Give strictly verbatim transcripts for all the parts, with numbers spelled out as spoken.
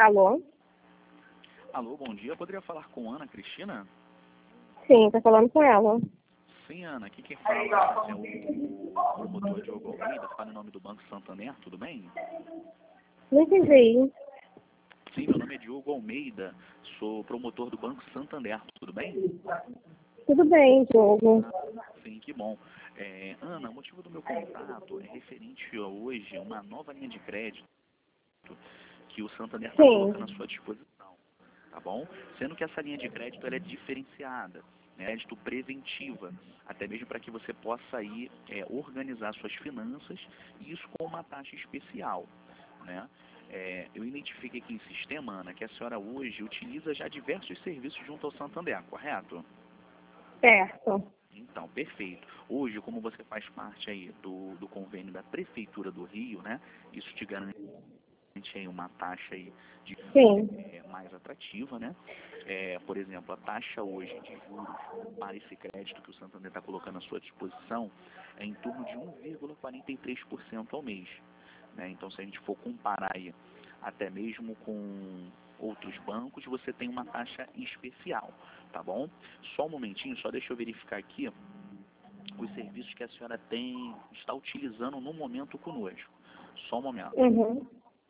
Alô? Alô, bom dia. Eu poderia falar com Ana Cristina? Sim, tá falando com ela. Sim, Ana. Aqui quem fala é o promotor Diogo Almeida, fala em nome do Banco Santander, tudo bem? Não entendi. Sim, meu nome é Diogo Almeida, sou promotor do Banco Santander, tudo bem? Tudo bem, Diogo. Sim, que bom. É, Ana, o motivo do meu contato é referente a hoje a uma nova linha de crédito que o Santander está colocando à Sim. sua disposição, tá bom? Sendo que essa linha de crédito ela é diferenciada, né? Crédito preventiva, até mesmo para que você possa aí é, organizar suas finanças, e isso com uma taxa especial, né? É, eu identifiquei aqui em sistema, Ana, que a senhora hoje utiliza já diversos serviços junto ao Santander, correto? Certo. Então, perfeito. Hoje, como você faz parte aí do, do convênio da Prefeitura do Rio, né? Isso te garante aí uma taxa aí de Sim. é, mais atrativa, né? É, por exemplo, a taxa hoje de juros para esse crédito que o Santander está colocando à sua disposição é em torno de um vírgula quarenta e três por cento ao mês, né? Então, se a gente for comparar aí até mesmo com outros bancos, você tem uma taxa especial, tá bom? Só um momentinho, só deixa eu verificar aqui os serviços que a senhora tem, está utilizando no momento conosco. Só um momento. Uhum.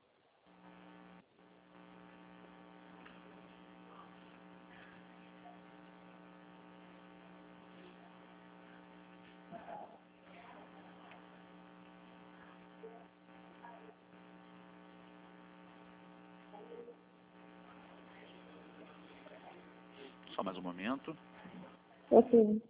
Só mais um momento. Ok.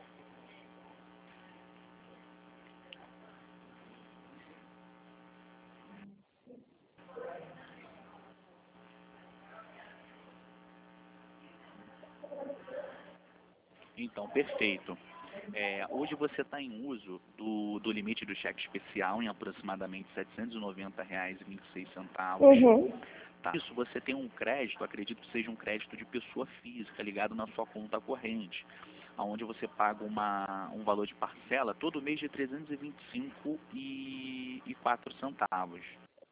Então, perfeito. É, hoje você está em uso do, do limite do cheque especial em aproximadamente setecentos e noventa reais e vinte e seis centavos. Uhum. Tá? Isso você tem um crédito, acredito que seja um crédito de pessoa física ligado na sua conta corrente, onde você paga uma, um valor de parcela todo mês de trezentos e vinte e cinco reais e quatro centavos.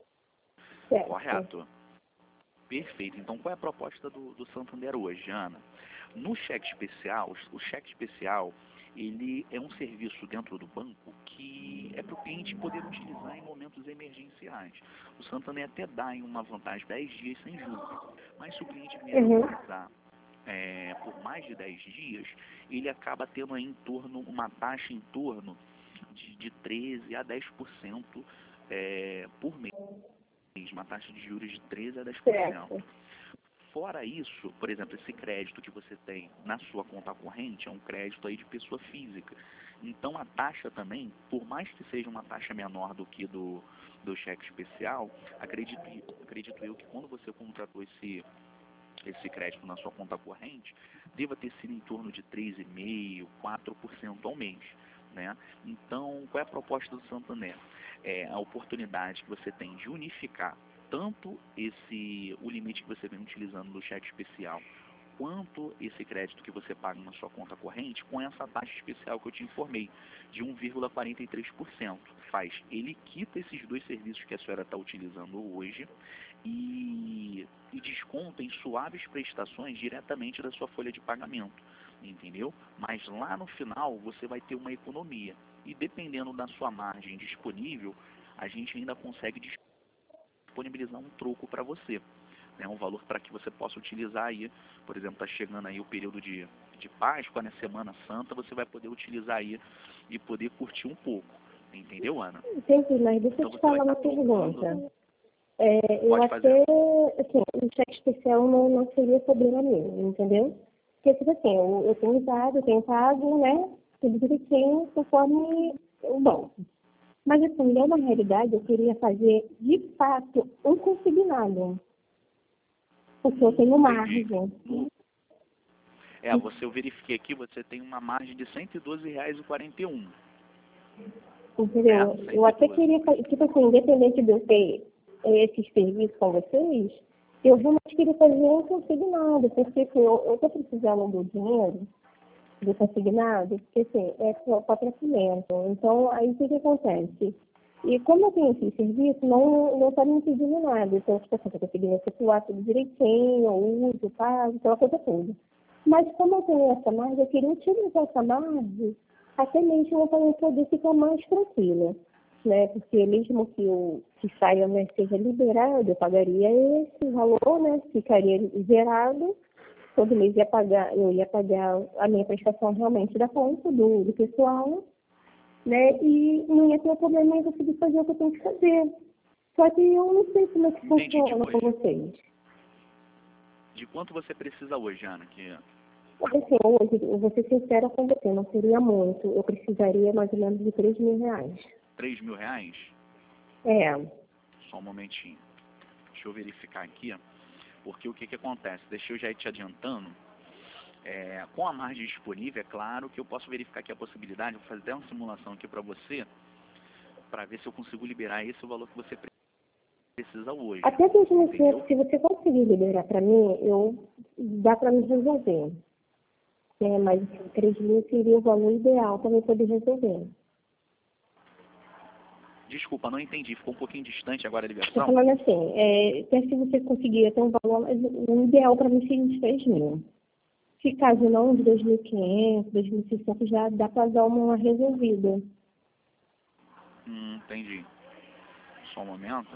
Certo. Correto? Perfeito. Então, qual é a proposta do, do Santander hoje, Ana? No cheque especial, o cheque especial, ele é um serviço dentro do banco que é para o cliente poder utilizar em momentos emergenciais. O Santander até dá em uma vantagem dez dias sem juros, mas se o cliente vier a Uhum. utilizar é, por mais de dez dias, ele acaba tendo aí em torno, uma taxa em torno de, de treze a dez por cento é, por mês, uma taxa de juros de treze a dez por cento. Certo. Fora isso, por exemplo, esse crédito que você tem na sua conta corrente é um crédito aí de pessoa física. Então a taxa também, por mais que seja uma taxa menor do que do, do cheque especial, acredito, acredito eu que quando você contratou esse, esse crédito na sua conta corrente, deva ter sido em torno de três vírgula cinco por cento, quatro por cento ao mês, né? Então, qual é a proposta do Santander? É a oportunidade que você tem de unificar tanto esse o limite que você vem utilizando do cheque especial, quanto esse crédito que você paga na sua conta corrente, com essa taxa especial que eu te informei, de um vírgula quarenta e três por cento. Faz, ele quita esses dois serviços que a senhora está utilizando hoje e, e desconta em suaves prestações diretamente da sua folha de pagamento, entendeu? Mas lá no final você vai ter uma economia, e dependendo da sua margem disponível, a gente ainda consegue disponibilizar um troco para você, né, um valor para que você possa utilizar aí. Por exemplo, está chegando aí o período de, de Páscoa, né, Semana Santa, você vai poder utilizar aí e poder curtir um pouco, entendeu, Ana? Entendi, mas deixa eu Então te você vai falar uma estar trocando, pergunta. É, eu pode fazer. até, assim, o cheque especial não, não seria problema meu, entendeu? Porque, tipo assim, eu, eu tenho usado, eu tenho pago, né? Tudo direitinho, conforme o banco. Mas, assim, é uma realidade, eu queria fazer, de fato, um consignado. Porque eu tenho Entendi. margem. No, é, você, eu verifiquei aqui, você tem uma margem de cento e doze reais e quarenta e um centavos, Entendeu? certo? Eu até cento e doze. queria, fa- tipo assim, independente de eu ter eh, esses serviços com vocês, eu realmente queria fazer um consignado, porque assim, eu, eu tô precisando do dinheiro, do consignado, porque assim, é para patrocínio. Então, aí o que, que acontece? E como eu tenho esse serviço, não não está me impedindo nada. Então, tipo assim, eu estou conseguindo efetuar tudo direitinho, eu uso, pago, aquela coisa toda. Mas como eu tenho essa margem, eu queria utilizar essa margem até mesmo para eu poder ficar mais tranquila, né? Porque mesmo que eu que saia, né, seja liberado, eu pagaria esse valor, né? Ficaria zerado, todo mês ia pagar, eu ia pagar a minha prestação realmente da conta do, do pessoal, né? E não ia ter o problema em conseguir fazer o que eu tenho que fazer. Só que eu não sei como é que Entendi. De funciona com hoje. vocês. De quanto você precisa hoje, Ana? Que Assim, hoje, eu vou ser sincera com você, não seria muito. Eu precisaria mais ou menos de três mil reais. três mil reais? É. Só um momentinho. Deixa eu verificar aqui, porque o que, que acontece? Deixa eu já ir te adiantando. É, com a margem disponível, é claro que eu posso verificar aqui a possibilidade, vou fazer até uma simulação aqui para você, para ver se eu consigo liberar esse o valor que você precisa hoje. Até mesmo Entendeu? se, se você conseguir liberar para mim, eu dá para me resolver. É, mas três mil seria o valor ideal para eu poder resolver. Desculpa, não entendi. Ficou um pouquinho distante agora a Estou ligação. falando assim, é, até se você conseguir ter um valor, mas o ideal para mim seria de três mil. Se caso não, de dois mil e quinhentos, dois mil e seiscentos já dá para dar uma resolvida. Hum, entendi. Só um momento.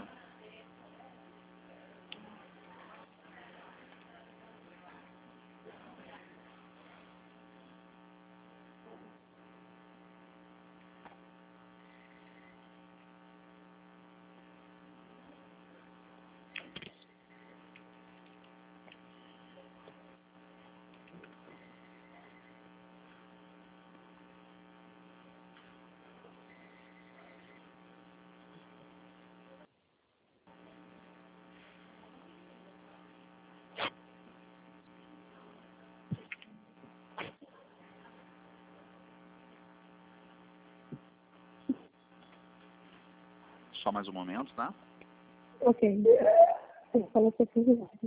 Só mais um momento, tá? Ok. Eu falo que eu fiz isso.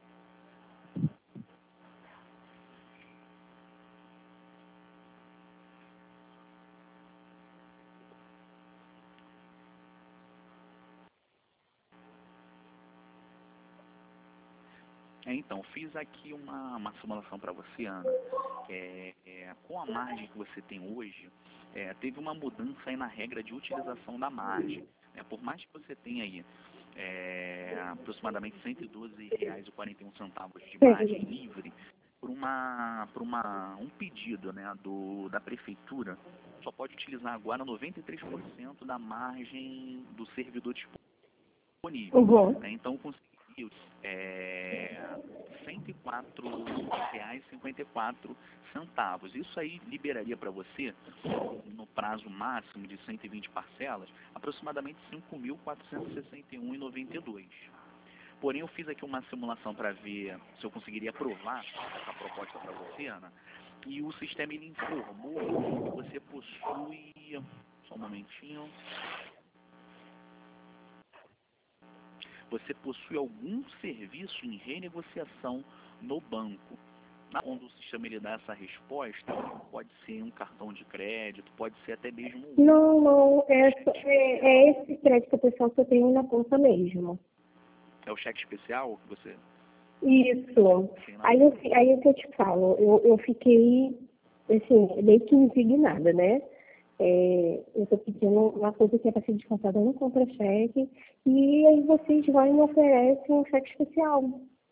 É, então, fiz aqui uma, uma simulação para você, Ana. É, é, com a margem que você tem hoje, é, teve uma mudança aí na regra de utilização da margem. Né? Por mais que você tenha aí é, aproximadamente cento e doze reais e quarenta e um centavos de margem livre, por, uma, por uma, um pedido, né, do, da prefeitura, só pode utilizar agora noventa e três por cento da margem do servidor disponível. Uhum. Né? Então, conseguiu é, cento e quatro reais e cinquenta e quatro centavos. Isso aí liberaria para você, no prazo máximo de cento e vinte parcelas, aproximadamente cinco mil quatrocentos e sessenta e um reais e noventa e dois centavos. Porém, eu fiz aqui uma simulação para ver se eu conseguiria aprovar essa proposta para você, Ana, e o sistema ele informou que você possui... Só um momentinho... Você possui algum serviço em renegociação no banco. Quando o sistema ele dá essa resposta, pode ser um cartão de crédito, pode ser até mesmo um... Não, não, é, é, é esse crédito pessoal que eu tenho na conta mesmo. É o cheque especial que você... Isso. Aí, eu, aí o que eu te falo, eu, eu fiquei, assim, meio que indignada, né? É, eu estou pedindo uma coisa que é para ser descontada no contra-cheque, e aí vocês vão e me oferecem um cheque especial.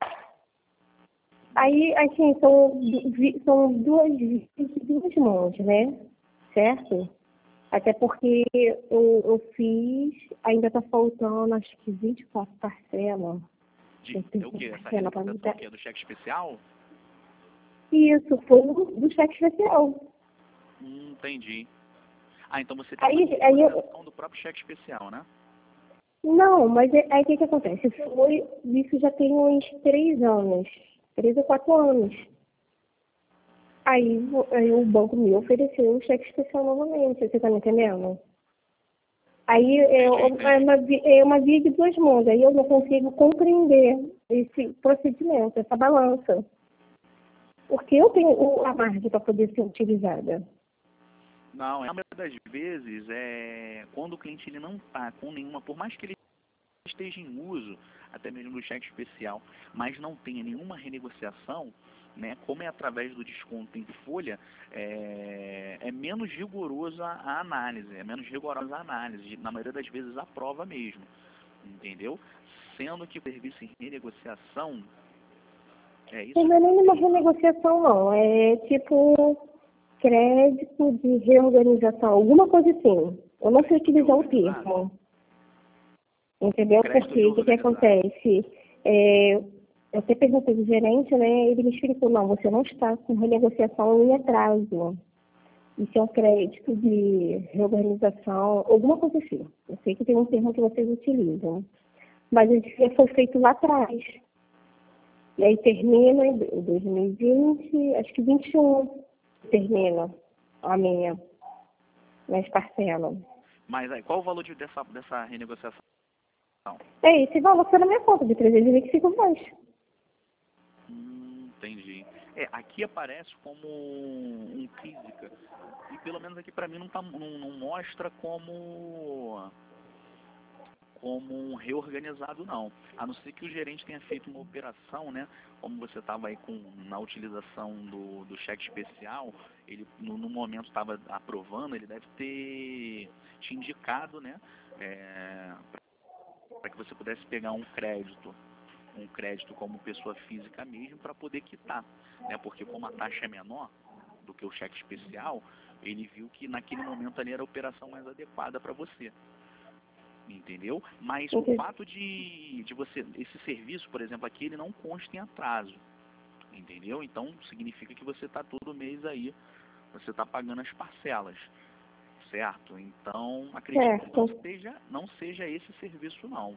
Aí, assim, são, du- são duas, duas mãos, né? Certo? Até porque eu, eu fiz, ainda está faltando, acho que vinte e quatro parcelas. De, é o quê? Essa Parcela para me renegociação dar. que é do cheque especial? Isso, foi do do cheque especial. Hum, entendi. Ah, então você tem uma Aí, aí eu, renegociação do próprio cheque especial, né? não, mas é- aí o que, que acontece? Foi, isso já tem uns três anos, três ou quatro anos. Aí, o- aí o banco me ofereceu o cheque especial novamente, você tá me entendendo? Aí é, Entendi, é, entendi. uma, vi- é uma via de duas mãos, aí eu não consigo compreender esse procedimento, essa balança. Porque eu tenho o- a margem para poder ser utilizada. Não, na maioria das vezes, é, quando o cliente ele não está com nenhuma, por mais que ele esteja em uso, até mesmo do cheque especial, mas não tenha nenhuma renegociação, né, como é através do desconto em folha, é, é menos rigorosa a análise, é menos rigorosa a análise, na maioria das vezes aprova mesmo, entendeu? Sendo que o serviço em renegociação, é isso. Não é nem uma renegociação, não, é tipo crédito de reorganização, alguma coisa assim. Eu não sei utilizar o termo. Entendeu? Porque o que, que acontece? É, eu até perguntei do gerente, né? Ele me explicou, não, você não está com renegociação em atraso. Isso é um crédito de reorganização, alguma coisa assim. Eu sei que tem um termo que vocês utilizam. Mas isso já foi feito lá atrás. E aí termina em dois mil e vinte, acho que vinte e um termina a minha, minhas parcelas. Mas aí, qual o valor de, dessa, dessa renegociação? É, esse valor foi na minha conta, de trezentos e vinte e cinco reais. Hum, entendi. É, aqui aparece como um física. E pelo menos aqui para mim não, tá, não, não mostra como como um reorganizado não. A não ser que o gerente tenha feito uma operação, né? Como você estava aí com, na utilização do, do cheque especial, ele no, no momento estava aprovando, ele deve ter te indicado, né? É, para que você pudesse pegar um crédito, um crédito como pessoa física mesmo, para poder quitar, né? Porque como a taxa é menor do que o cheque especial, ele viu que naquele momento ali era a operação mais adequada para você. Entendeu? Mas o fato de, de você, esse serviço, por exemplo, aqui, ele não consta em atraso. Entendeu? Então, significa que você está todo mês aí, você está pagando as parcelas. Certo? Então, acredito que não seja, não seja esse serviço, não.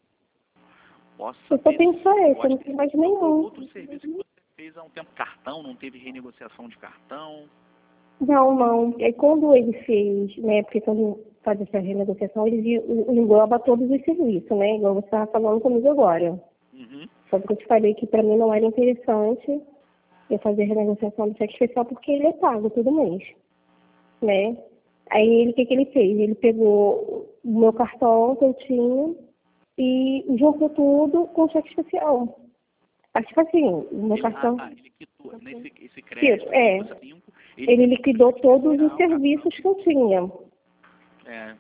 Possa eu só tenho só esse, eu não tenho mais nenhum. Outro serviço que você fez há um tempo, cartão, não teve renegociação de cartão? Não, não. É quando ele fez, né, porque quando faz essa renegociação, ele engloba todos os serviços, né, igual você estava falando comigo agora. Uhum. Só que eu te falei que para mim não era interessante eu fazer renegociação do cheque especial porque ele é pago todo mês, né. Aí ele, o que, que ele fez? Ele pegou o meu cartão que eu tinha e juntou tudo com o cheque especial. Acho que assim, o meu ele, cartão... Ah, tá, ele quitou, nesse, esse crédito, é, você tem um, ele, ele liquidou todos os serviços que eu tinha. É,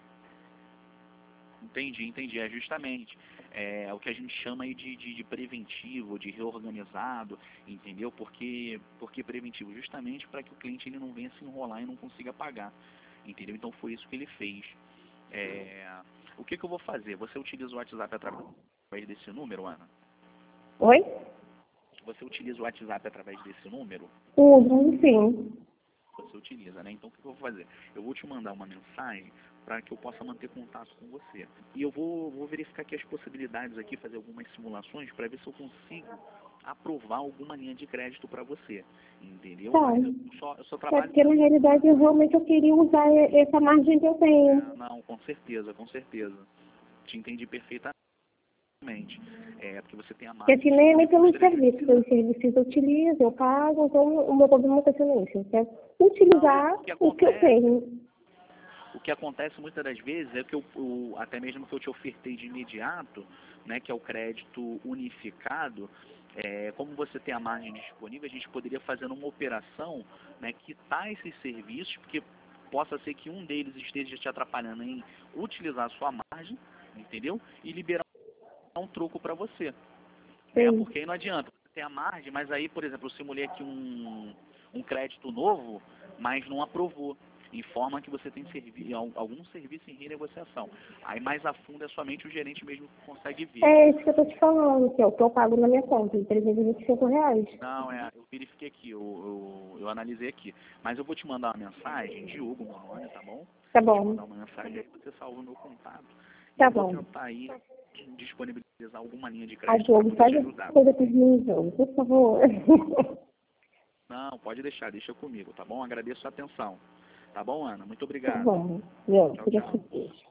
entendi, entendi, é justamente é, o que a gente chama aí de, de, de preventivo, de reorganizado, entendeu? Porque, porque preventivo, justamente para que o cliente ele não venha se enrolar e não consiga pagar, entendeu? Então foi isso que ele fez. É, o que, que eu vou fazer? Você utiliza o WhatsApp através desse número, Ana? Oi? Você utiliza o WhatsApp através desse número? Uso, sim. Você utiliza, né? Então o que eu vou fazer? Eu vou te mandar uma mensagem para que eu possa manter contato com você. E eu vou, vou verificar aqui as possibilidades aqui, fazer algumas simulações para ver se eu consigo aprovar alguma linha de crédito para você. Entendeu? Tá. Mas eu só, eu só trabalho... É porque na realidade eu realmente eu queria usar essa margem que eu tenho. É, não, com certeza, com certeza. Te entendi perfeitamente. É, porque você tem a margem... Porque assim, nem, nem pelos serviços, pelos serviços eu utilizo, eu pago, então o meu problema está sendo isso. Eu quero utilizar não, o, que o que eu tenho. O que acontece muitas das vezes é que eu, o, até mesmo que eu te ofertei de imediato, né, que é o crédito unificado, é, como você tem a margem disponível, a gente poderia fazer uma operação, né, quitar esses serviços, porque possa ser que um deles esteja te atrapalhando em utilizar a sua margem, entendeu? E liberar um troco para você. É, porque aí não adianta, você tem a margem, mas aí, por exemplo, eu simulei aqui um, um crédito novo, mas não aprovou. Informa que você tem servi algum serviço em renegociação. Aí mais a fundo é somente o gerente mesmo que consegue ver. É isso que eu estou te falando, que é o que eu pago na minha conta, de trezentos e vinte e cinco reais. Não, é, eu verifiquei aqui, eu, eu, eu analisei aqui. Mas eu vou te mandar uma mensagem, Diogo, meu nome, tá bom? Tá Vou te bom. mandar uma mensagem aí, você salva o meu contato. Tá eu bom. vou tentar aí disponibilizar alguma linha de Ah, crédito para Diogo, poder te faz ajudar. essa coisa por mim, Diogo, por favor. Não, pode deixar, deixa comigo, tá bom? Agradeço a atenção. Tá bom, Ana? Muito Tá obrigado. bom. Diogo, Tchau, fica tchau. assim.